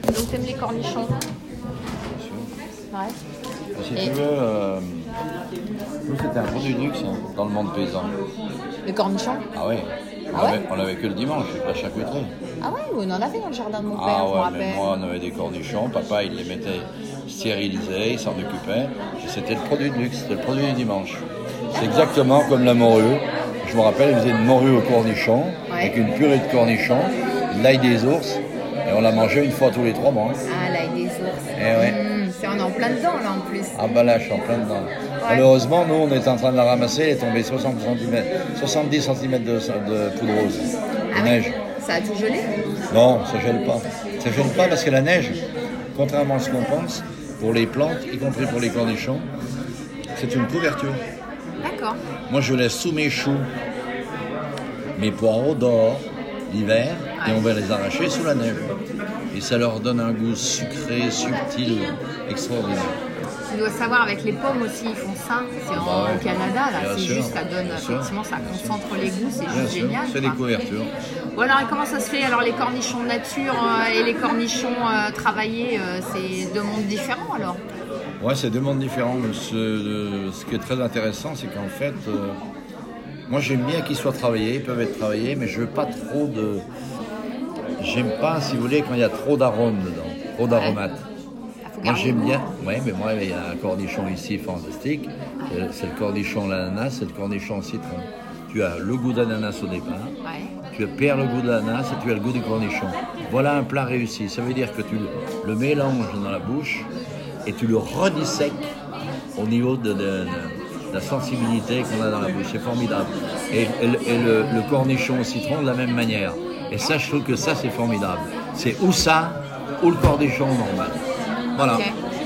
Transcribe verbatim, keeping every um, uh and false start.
Donc t'aimes les cornichons? Bien sûr. Ouais. Si Et- tu veux, euh, nous c'était un produit de luxe hein, dans le monde paysan. Les cornichons? Ah ouais. On Ah ouais avait, on avait que le dimanche, la charcuterie. Ah ouais, on en avait dans le jardin de mon père, Ah je me ouais, rappelle. mais moi on avait des cornichons, papa il les mettait stérilisés, il s'en occupait, et c'était le produit de luxe, c'était le produit du dimanche. C'est exactement comme la morue. Je me rappelle, il faisait une morue au cornichon, Ouais. avec une purée de cornichons, de l'ail des ours, et on la mangeait une fois tous les trois mois. Ah, l'ail des ours. Eh ouais. Mmh, c'est, on est en plein dedans là en plus. Ah bah là, je suis en plein dedans. Malheureusement, nous, on est en train de la ramasser, elle est tombée soixante centimètres, soixante-dix centimètres de, de poudre rose, de Ah ouais. neige. Ça a tout gelé? Non, ça gèle pas. Ça gèle pas parce que la neige, contrairement à ce qu'on pense, pour les plantes, y compris pour les cornichons, c'est une couverture. D'accord. Moi, je laisse sous mes choux mes poireaux dehors l'hiver et on va les arracher sous la neige. Et ça leur donne un goût sucré, subtil, extraordinaire. Tu dois savoir, avec les pommes aussi, ils font ça. C'est en, Bah ouais. au Canada, là. Bien C'est sûr, juste, ça donne, bien sûr, effectivement, ça bien sûr. concentre les goûts, c'est Bien juste sûr, génial. c'est des quoi. couvertures. Bon, alors, et comment ça se fait? Alors, les cornichons nature euh, et les cornichons euh, travaillés, euh, c'est deux mondes différents, alors? Ouais, c'est deux mondes différents. Mais ce, euh, ce qui est très intéressant, c'est qu'en fait, euh, moi j'aime bien qu'ils soient travaillés, ils peuvent être travaillés, mais je veux pas trop de. J'aime pas, si vous voulez, quand il y a trop d'arômes dedans, trop d'aromates. Ah, faut Moi garder j'aime le bien, goût. oui, mais moi il y a un cornichon ici fantastique, c'est- c'est le cornichon à l'ananas, c'est le cornichon au citron. Tu as le goût d'ananas au départ, Ouais. tu perds le goût de l'ananas et tu as le goût du cornichon. Voilà un plat réussi, ça veut dire que tu le, le mélanges dans la bouche et tu le redissèques au niveau de, de- de- de la sensibilité qu'on a dans la bouche, c'est formidable. Et, et le- et le, le cornichon au citron de la même manière. Et ça, je trouve que ça c'est formidable. C'est ou ça, ou le cornichon normal. Voilà. Ok.